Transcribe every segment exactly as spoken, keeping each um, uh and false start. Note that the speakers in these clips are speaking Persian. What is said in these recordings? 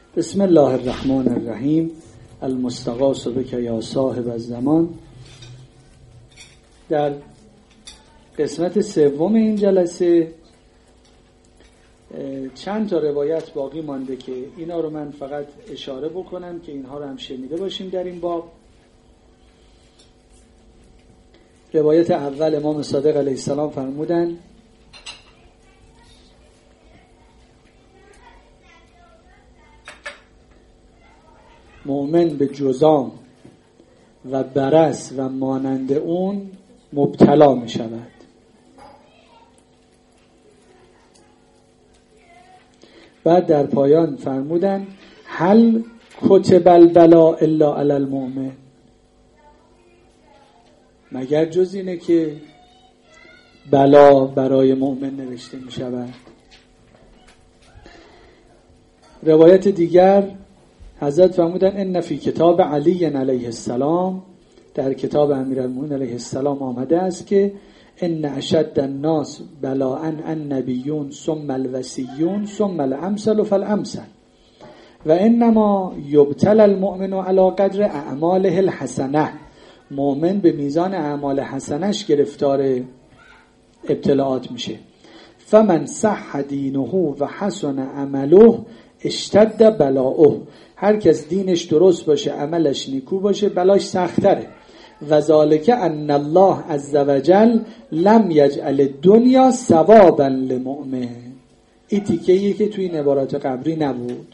بسم الله الرحمن الرحیم. المستغاث بک یا صاحب الزمان. در قسمت سوم این جلسه چند تا روایت باقی مانده که اینا رو من فقط اشاره بکنم که اینها رو هم شنیده باشیم. در این باب روایت اول امام صادق علیه السلام فرمودن مؤمن به جذام و برص و مانند اون مبتلا می شود. بعد در پایان فرمودن هل کتب البلا الا علی المؤمن، مگر جز اینه که بلا برای مؤمن نوشته می شود. روایت دیگر حضرت فرمودن ان فی کتاب علی علیه السلام، در کتاب امیرالمومنین علیه السلام آمده است که ان اشد الناس بلاء النبیون ثم الوصیون ثم الامثل فالامثل و انما یبتلى المؤمن علی قدر اعماله الحسنه. مؤمن به میزان اعمال حسنش گرفتار ابتلاعات میشه. فمن صح دینه و حسن عمله اشتد بلاؤه، هر کس دینش درست باشه عملش نیکو باشه بلاش سختره. و ذالک ان الله عز وجل لم یجعل الدنیا ثوابا للمؤمن. این تیکه‌ای که توی عبارات قبری نبود.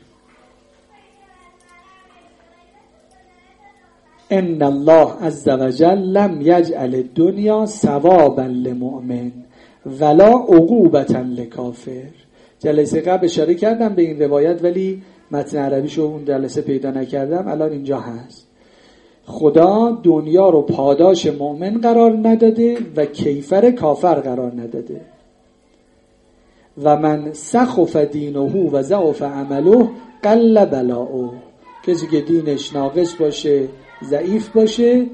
ان الله عز وجل لم یجعل الدنیا ثوابا للمؤمن ولا عقوبة للکافر. جلسه قبل اشاره کردم به این روایت ولی متن عربیشو اون جلسه پیدا نکردم، الان اینجا هست. خدا دنیا رو پاداش مؤمن قرار نداده و کیفر کافر قرار نداده. و من سخف دینه و ضعف عمله قل بلاؤه، کسی که دینش ناقص باشه ضعیف باشه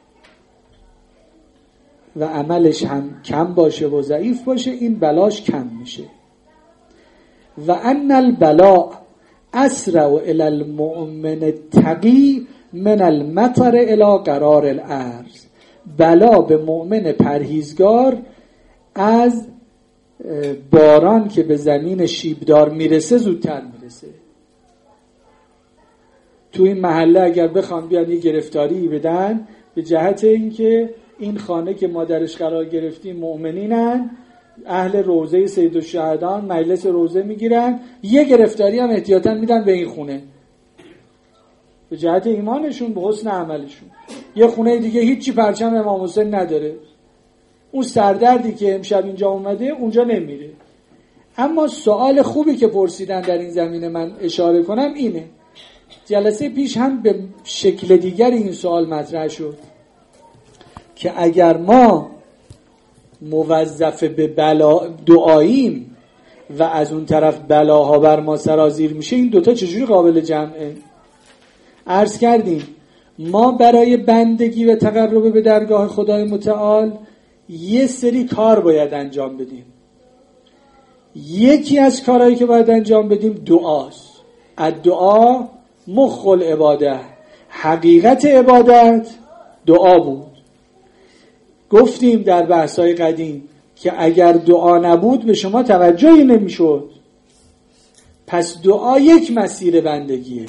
و عملش هم کم باشه و ضعیف باشه این بلاش کم میشه. و ان البلاء اسرع الی المؤمن التقی من المطر الی قرار الارض. بلا به مؤمن پرهیزگار از باران که به زمین شیبدار میرسه زودتر میرسه. تو این محله اگر بخوام بیان یه گرفتاری بدن به جهت اینکه این خانه که ما درش قرار گرفتیم مؤمنینن، اهل روضه سیدالشهدان، مجلس روضه میگیرن، یه گرفتاری هم احتیاطاً میدن به این خونه به جهت ایمانشون به حسن عملشون. یه خونه دیگه هیچی پرچم امام حسین نداره، اون سردردی که امشب اینجا اومده اونجا نمیره. اما سوال خوبی که پرسیدن در این زمینه من اشاره کنم اینه، جلسه پیش هم به شکل دیگر این سوال مطرح شد که اگر ما موظف به بلا دعاییم و از اون طرف بلاها بر ما سرازیر میشه، این دوتا چجوری قابل جمعه؟ عرض کردیم ما برای بندگی و تقرب به درگاه خدای متعال یه سری کار باید انجام بدیم. یکی از کارهایی که باید انجام بدیم دعاست. الدعا مخ العباده، حقیقت عبادت دعا بود. گفتیم در بحث‌های قدیم که اگر دعا نبود به شما توجهی نمی‌شد. پس دعا یک مسیر بندگیه.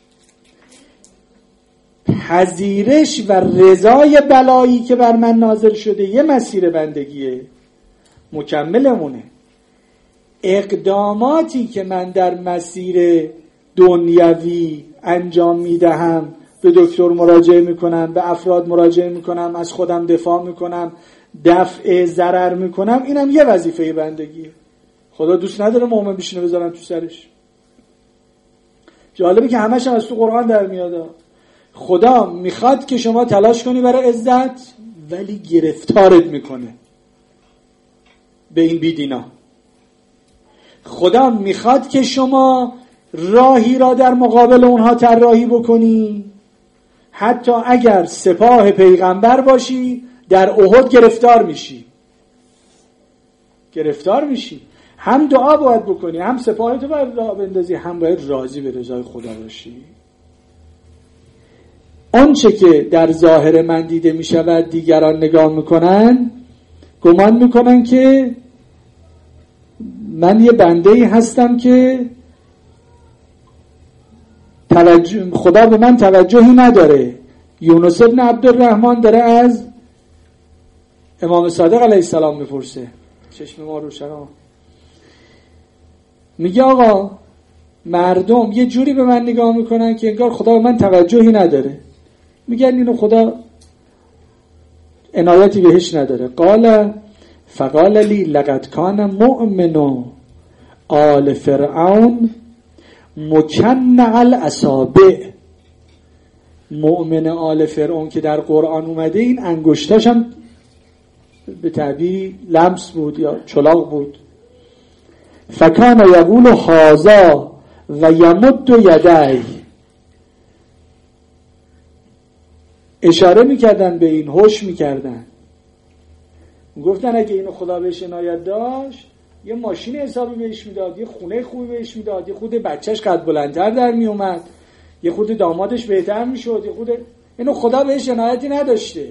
پذیرش و رضای بلایی که بر من نازل شده یه مسیر بندگیه مکملمونه. اقداماتی که من در مسیر دنیوی انجام میدهم، به دکتر مراجعه میکنم، به افراد مراجعه میکنم، از خودم دفاع میکنم، دفع ضرر میکنم، اینم یه وظیفه بندگیه. خدا دوست نداره مؤمن بشینه بذارن تو سرش. جالبه که همش از تو قرآن در میاد. خدا میخواد که شما تلاش کنی برای عزت ولی گرفتارت میکنه به این بیدینا. خدا میخواد که شما راهی را در مقابل اونها طراحی بکنی، حتی اگر سپاه پیغمبر باشی در احد گرفتار میشی گرفتار میشی هم دعا باید بکنی، هم سپاهتو باید راه بندازی، هم باید راضی به رضای خدا باشی. آنچه که در ظاهر من دیده می شود دیگران نگاه میکنن، گمان میکنن که من یه بنده‌ای هستم که توجه خدا به من توجهی نداره. یونس ابن عبدالرحمن داره از امام صادق علیه السلام میپرسه، چشم ما روشنا، میگه آقا مردم یه جوری به من نگاه میکنن که انگار خدا به من توجهی نداره. میگن اینو خدا عنایتی بهش نداره. قال فقال لی لقد کان مؤمن آل فرعون مکنع الاصابع. مؤمن آل فرعون که در قرآن اومده این انگشتاش هم به تعبیری لمس بود یا چلاق بود. فکان یقول هذا و یمد یدیه، اشاره میکردن به این، هوش میکردن، گفتن اگه اینو خدا بهش عنایت داشت یه ماشین حسابی بهش میداد، یه خونه خوبی بهش میداد، یه خود بچهش قد بلندتر در میومد، یه خود دامادش بهتر میشد، یه خود. اینو خدا بهش عنایتی نداشته.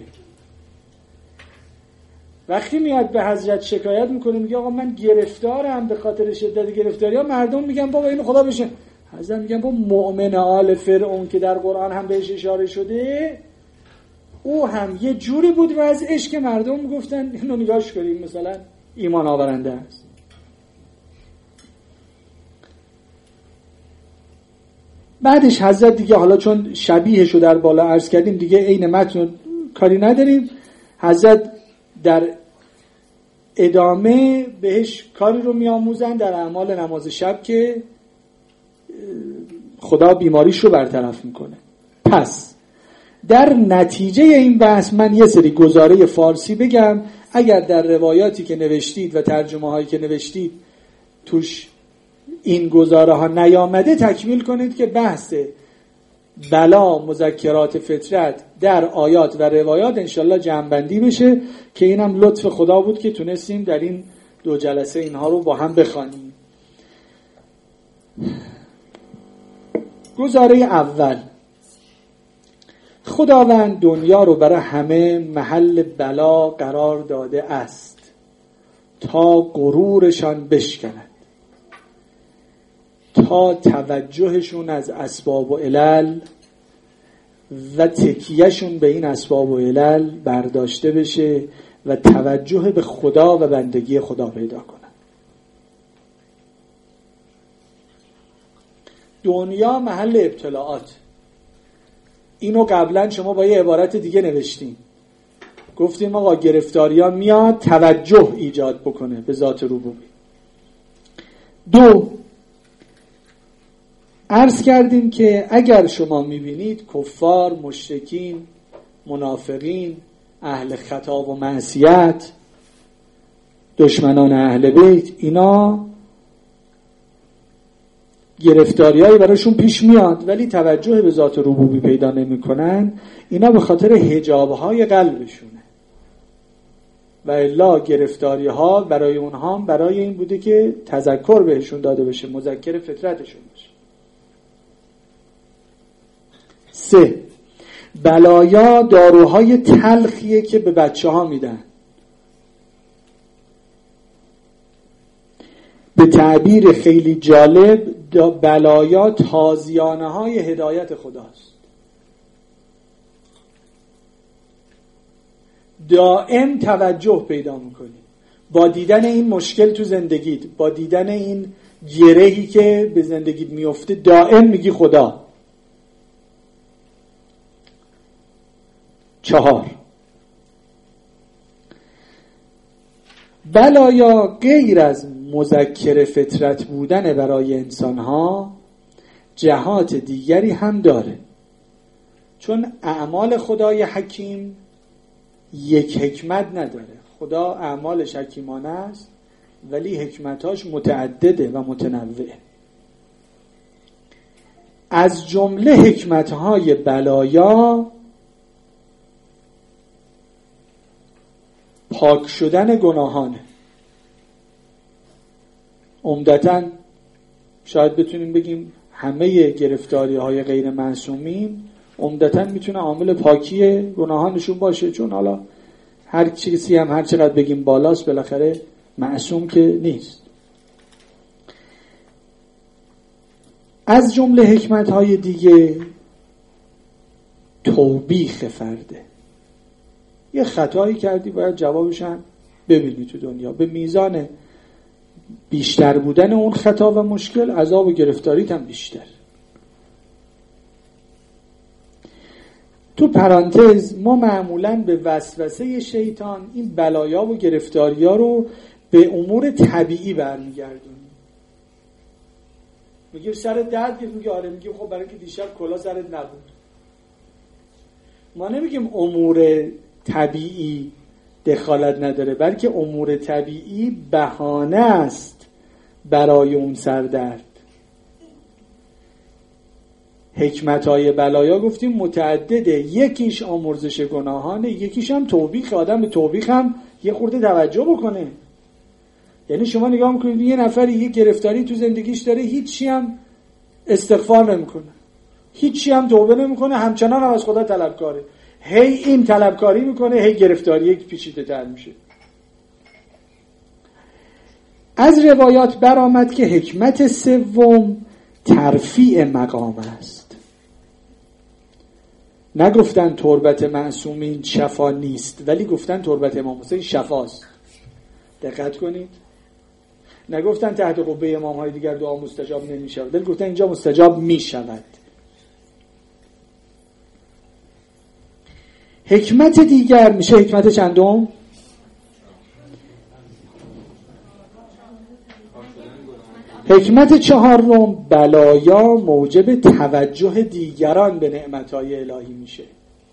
وقتی میاد به حضرت شکایت میکنه، میگه آقا من گرفتارم، به خاطر شدت گرفتاری ها مردم میگن بابا اینو خدا بهش، حضرت میگن با مؤمن آل فرعون که در قرآن هم بهش اشاره شده، او هم یه جوری بود وضعش که مردم میگفتن اینو نگاش کنیم مثلا ایمان آورنده است. بعدش حضرت دیگه، حالا چون شبیهشو در بالا عرض کردیم دیگه عین متن کاری نداریم، حضرت در ادامه بهش کاری رو میآموزن در اعمال نماز شب که خدا بیماریش رو برطرف میکنه. پس در نتیجه این بحث من یه سری گزاره فارسی بگم، اگر در روایاتی که نوشتید و ترجمه هایی که نوشتید توش این گزاره ها نیامده تکمیل کنید که بحث بلا مذکرات فطرت در آیات و روایات انشالله جمع‌بندی بشه، که اینم لطف خدا بود که تونستیم در این دو جلسه اینها رو با هم بخوانیم. گزاره اول، خداوند دنیا رو برای همه محل بلا قرار داده است تا غرورشان بشکند، تا توجهشون از اسباب و علل و تکیهشون به این اسباب و علل برداشته بشه و توجه به خدا و بندگی خدا پیدا کنن. دنیا محل ابتلاعات. اینو قبلا شما با یه عبارت دیگه نوشتیم، گفتیم آقا گرفتاریان میاد توجه ایجاد بکنه به ذات ربوبی. دو، عرض کردیم که اگر شما میبینید کفار، مشرکین، منافقین، اهل خطا و معصیت، دشمنان اهل بیت، اینا گرفتاریایی براشون پیش میاد ولی توجه به ذات ربوبی پیدا نمی کنن، اینا به خاطر حجابهای قلبشونه و الا گرفتاری ها برای اونها برای این بوده که تذکر بهشون داده بشه، مذکر فطرتشون بشه. سه، بلایا داروهای تلخیه که به بچه ها میدن. به تعبیر خیلی جالب، بلایا تازیانه های هدایت خداست. دائم توجه پیدا میکنی با دیدن این مشکل تو زندگیت، با دیدن این گرهی که به زندگیت میفته، دائم میگی خدا. چهار، بلایا غیر از مذکر فطرت بودن برای انسانها جهات دیگری هم داره، چون اعمال خدای حکیم یک حکمت نداره. خدا اعمالش حکیمانه است ولی حکمتاش متعدده و متنوعه. از جمله حکمتهای بلایا پاک شدن گناهانه. عمدتاً شاید بتونیم بگیم همه گرفتاری های غیر معصومین عمدتاً میتونه عامل پاکی گناهانشون باشه، چون حالا هر چیزی هم هر چقدر بگیم بالاست بالاخره معصوم که نیست. از جمله حکمت های دیگه توبیخ فرده. یه خطایی کردی باید جوابش هم ببینی تو دنیا. به میزان بیشتر بودن اون خطا و مشکل عذاب و گرفتاریت هم بیشتر. تو پرانتز ما معمولاً به وسوسه شیطان این بلایا و گرفتاریا رو به امور طبیعی برمیگردونیم. میگه سرت درد گرفت، میگه آره، میگه خب برای اینکه دیشب کلا سرت نبود. ما نمیگیم امور طبیعی دخالت نداره، بلکه امور طبیعی بهانه است برای اون سردرد. حکمت‌های بلایا گفتیم متعدده، یکیش آمرزش گناهانه، یکیش هم توبیخ. آدم به توبیخ هم یه خورده توجه بکنه. یعنی شما نگاه میکنید یه نفری یه گرفتاری تو زندگیش داره، هیچی هم استغفار نمیکنه، هیچی هم توبه نمیکنه، همچنان هم از خدا طلبکاره، هی این طلبکاری میکنه، هی گرفتاری یک پیچیده تر میشه. از روایات برآمد که حکمت سوم ترفیع مقام است. نگفتن تربت معصومین شفا نیست، ولی گفتن تربت امام حسین شفاست. دقت کنید، نگفتن تحت قبه امام های دیگر دعا مستجاب نمی شود، بلکه گفتن اینجا مستجاب می شود. حکمت دیگر میشه حکمت چندم؟ حکمت چهارم بلایا موجب توجه دیگران به نعمتهای الهی میشه.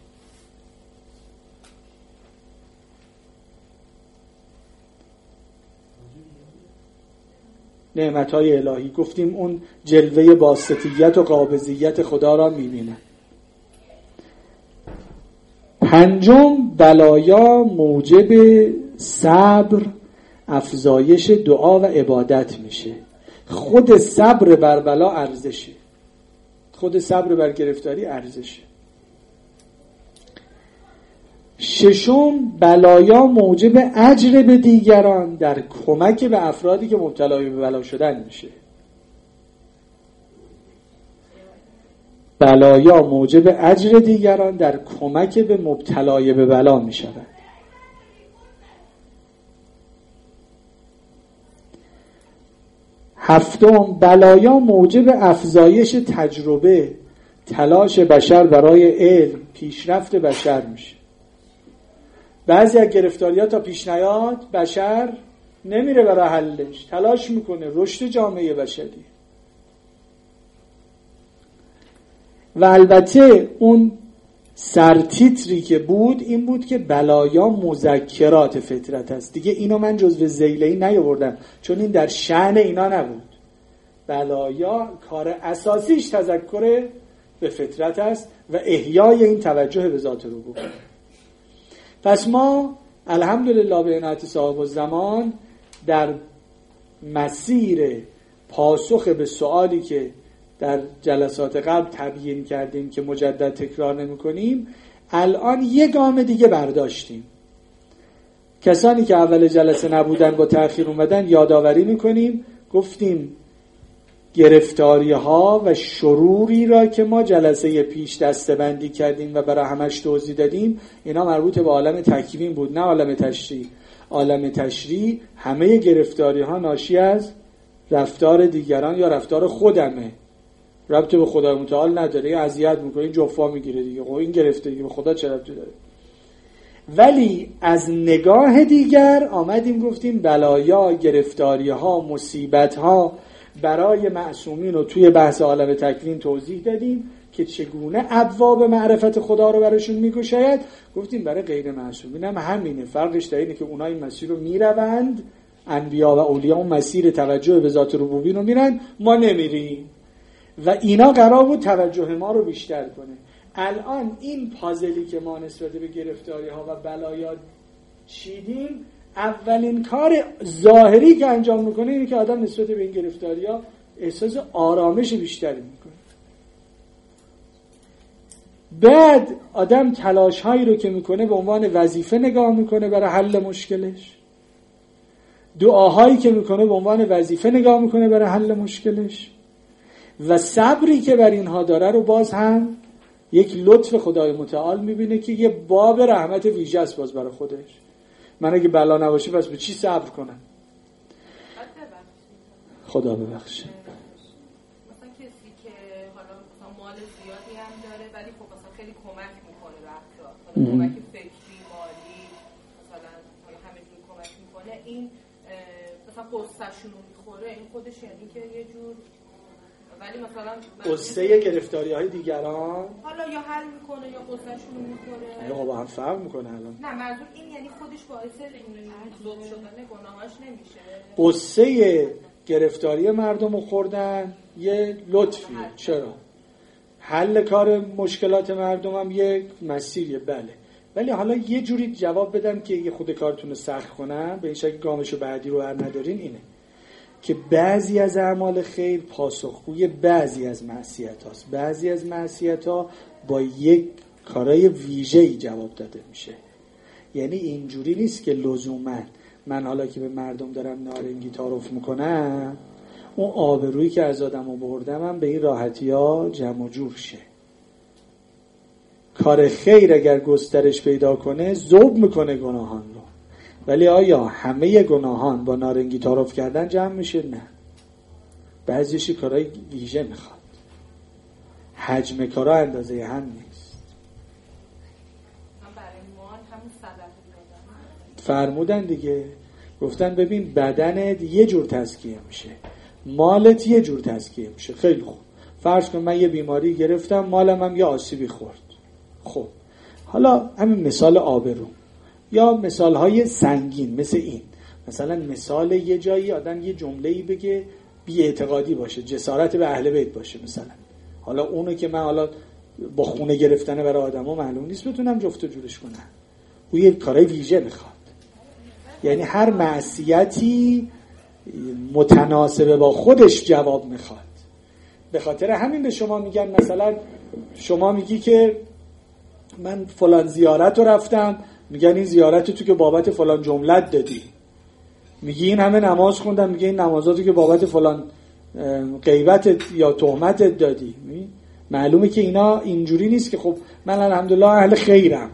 نعمتهای الهی گفتیم اون جلوه باسطیت و قابضیت خدا را میبینه. پنجم بلایا موجب صبر، افزایش دعا و عبادت میشه. خود صبر بر بلا ارزشه، خود صبر بر گرفتاری ارزشه. ششم بلایا موجب اجر به دیگران در کمک به افرادی که مبتلای به بلا شدن میشه. بلایا موجب اجر دیگران در کمک به مبتلای به بلا میشود. هفتم بلایا موجب افزایش تجربه، تلاش بشر برای علم، پیشرفت بشر میشه. بعضی از گرفتاری‌ها تا پیش نیاد بشر نمیره برای حلش، تلاش میکنه، رشد جامعه بشری. و البته اون سرتیتری که بود این بود که بلایا مذکرات فطرت است. دیگه اینو من جزو ذیله‌ای نیاوردم چون این در شأن اینا نبود. بلایا کار اساسیش تذکر به فطرت است و احیای این توجه به ذات ربوب. پس ما الحمدلله به عنایت صاحب الزمان در مسیر پاسخ به سوالی که در جلسات قبل تبیین کردیم که مجدد تکرار نمی کنیم، الان یک گام دیگه برداشتیم. کسانی که اول جلسه نبودن با تأخیر اومدن یادآوری میکنیم. گفتیم گرفتاری ها و شروری را که ما جلسه پیش دسته‌بندی کردیم و برای همش توضیح دادیم، اینا مربوط به عالم تکوین بود نه عالم تشریع. عالم تشریع همه گرفتاری ها ناشی از رفتار دیگران یا رفتار خودمه، ربط به خدای متعال نداره. اذیت میکنه، این جفا میگیره دیگه، خب این گرفته دیگه، به خدا چه ربطی داره؟ ولی از نگاه دیگر آمدیم گفتیم بلایا، گرفتاری ها، مصیبت ها برای معصومین رو توی بحث عالم تکوین توضیح دادیم که چگونه ابواب معرفت خدا رو براشون میگشاید. گفتیم برای غیر معصومین هم همینه، فرقش در اینه که اونها این مسیر رو میروند، انبیا و اولیاء اون مسیر توجه به ذات ربوبی رو میرن، ما نمیریم و اینا قرار بود توجه ما رو بیشتر کنه. الان این پازلی که ما نسبت به گرفتاری ها و بلایا چیدیم اولین کار ظاهری که انجام میکنه اینه که آدم نسبت به این گرفتاری‌ها احساس آرامش بیشتری میکنه. بعد آدم تلاش هایی رو که میکنه به عنوان وظیفه نگاه میکنه برای حل مشکلش، دعاهایی که میکنه به عنوان وظیفه نگاه میکنه برای حل مشکلش، و صبری که بر اینها داره رو باز هم یک لطف خدای متعال میبینه که یه باب رحمت ویژه است باز برای خودش. من اگه بلا نباشه پس به چی صبر کنم؟ خدا ببخشه. مثلا کسی که حالا مثلا مال زیادی هم داره ولی خب مثلا خیلی کمک میکنه به افراد، حالا کمک فکری، مالی، مثلا حالا همه جور کمک میکنه، این مثلا قصه‌شون رو میخوره، این خودش یعنی که یه جور، ولی مثلا قصه گرفتاری های دیگران حالا یا حل میکنه یا قصه‌شون رو میخوره، آقا با هم فرق میکنه الان. نه منظور این یعنی خودش باعث ذوب شدن گناهاش نمیشه. قصه گرفتاری مردم رو خوردن یه لطفیه. چرا؟ حل کار مشکلات مردم هم یک مسیریه، بله، ولی حالا یه جوری جواب بدم که یه خود کارتون رو سخت کنم، به این شکل گامشو بعدی رو هر ندارین، اینه که بعضی از اعمال خیر پاسخگوی بعضی از معصیت هاست. بعضی از معصیت ها با یک کارای ویژه‌ای جواب داده میشه. یعنی اینجوری نیست که لزوما من حالا که به مردم دارم نارنگی تعارف میکنم اون آبرویی که از آدمو بردم هم به این راحتی ها جمع و جور شه. کار خیر اگر گسترش پیدا کنه ذوب میکنه گناهان رو، ولی آیا همه گناهان با نارنگی تعارف کردن جمع میشه؟ نه، بعضیش کارهای ویژه میخواد، حجم کارا اندازه هم نیست. فرمودن دیگه، گفتن ببین بدنت یه جور تزکیه میشه، مالت یه جور تزکیه میشه. خیلی خوب، فرض کن من یه بیماری گرفتم، مالم هم یه آسیبی خورد. خب حالا همین مثال آبرو یا مثال های سنگین مثل این، مثلا مثال یه جایی آدم یه جمله‌ای بگه بی اعتقادی باشه، جسارت به اهل بیت باشه مثلا. حالا اونو که من حالا با خونه گرفتن برای آدما معلوم نیست بتونم جفت و جورش کنم، اون یه کارای ویژه میخواد. یعنی هر معصیتی متناسب با خودش جواب میخواد. به خاطر همین به شما میگن، مثلا شما میگی که من فلان زیارت رو رفتم، میگن این زیارت تو که بابت فلان جملت دادی. میگی این همه نماز خوندم، میگه این نمازاتو که بابت فلان غیبت یا تهمت دادی. معلومه که اینا اینجوری نیست که خب من الحمدلله اهل خیرم،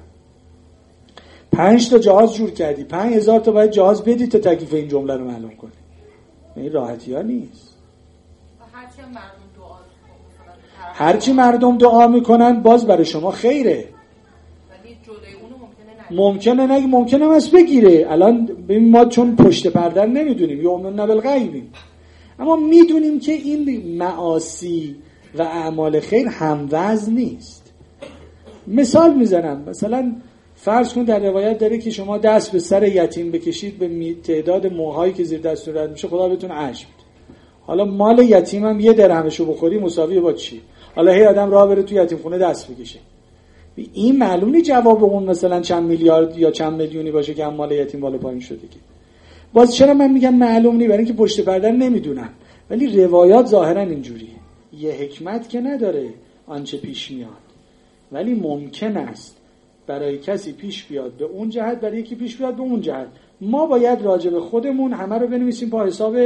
پنج تا جهاز جور کردی، پنج هزار تا باید جهاز بدی تا تکلیف این جمله رو معلوم کنی. این راحتی ها نیست. هرچی مردم دعا هرچی مردم دعا میکنن باز برای شما خیره، ولی جلوی اونو ممکنه ممکنه نگه، ممکنه هم از بگیره. الان ببین ما چون پشت پرده نمیدونیم، یؤمنون بالغیب، اما میدونیم که این معاصی و اعمال خیر هموزن نیست. مثال میزنم، مثلا فرض کن در روایت داره که شما دست به سر یتیم بکشید به تعداد موهایی که زیر دست رد میشه خدا بهتون عجب. حالا مال یتیم هم یه درهمشو بخوری مساویه با چی؟ حالا هی آدم راه بره تو یتیم خونه دست بکشه. این معلوم نی جواب اون مثلا چند میلیارد یا چند میلیونی باشه که هم مال یتیم بالا پایین شده که. باز چرا من میگم معلوم نی؟ برای اینکه پشت پرده نمیدونم، ولی روایات ظاهرا اینجوریه. یه حکمت که نداره آنچه پیش میاد، ولی ممکن است برای کسی پیش بیاد به اون جهت، برای یکی پیش بیاد به اون جهت. ما باید راجع به خودمون همه رو بنویسیم با حساب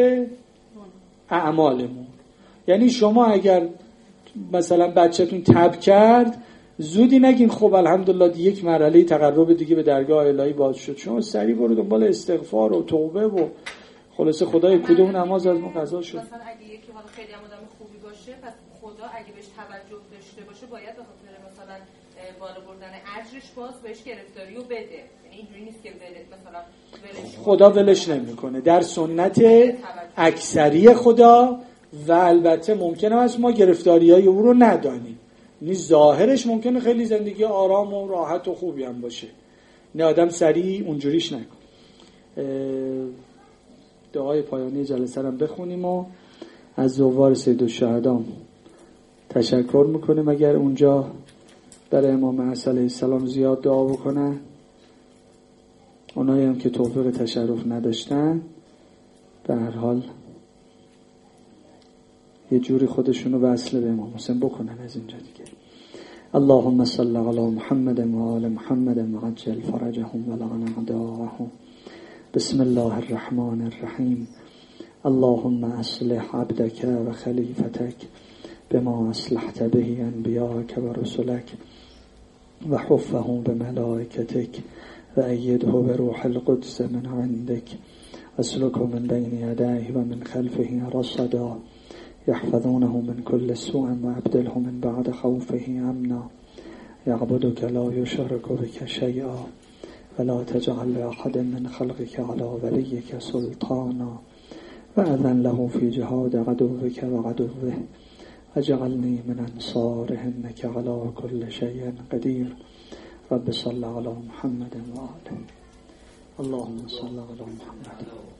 اعمالمون. یعنی شما اگر مثلا بچه‌تون تب کرد، زودی نگین خب الحمدلله یک مرحله تقرب دیگه به درگاه الهی باز شد. شما سریع برو دنبال استغفار و توبه و خلاص خدای کدوم نماز از ما قضا شد. مثلا اگه یکی حالا خیلی هم آدم خوبی باشه، پس خدا اگه بهش توجه داشته باشه باید به خاطر مثلا بالا بردن اجرش باز بهش گرفتاری رو بده. یعنی اینجوری نیست که بده مثلا ولش خدا ولش نمیکنه. در سنت اکثری خدا و البته ممکنه است ما گرفتاریای او رو ندانیم. یعنی ظاهرش ممکنه خیلی زندگی آرام و راحت و خوبی هم باشه، نه آدم سریع اونجوریش نکن. دعای پایانی جلسه رو بخونیم و از زوار سیدالشهدا تشکر میکنیم اگر اونجا برای امام علیه السلام زیاد دعا بکنن. اونایی هم که توفیق تشرف نداشتن به هر حال یه جوری خودشونو وصل به امام حسین بکنن از اینجا دیگه. اللهم صل علی محمد و آل محمد و عجل فرجهم و لعن اعداءهم. بسم الله الرحمن الرحیم. اللهم اصلح عبدك و خلیفتك بما اصلحت به انبیاءك و رسلك و حفه بملائکتك و ایده بروح القدس من عندك اسلك من بين يديه ومن خلفه رصدا يحفظونه من كل سوء وابدله من بعد خوفه امنا يعبدك لا يشرك بك شيئا ولا تجعل لأحد من خلقك على وليك سلطانا وأذن له في جهاد عدوك وعدوه اجعلني من أنصاره إنك على كل شيء قدير. رب صل على محمد وآله. اللهم صل على محمد.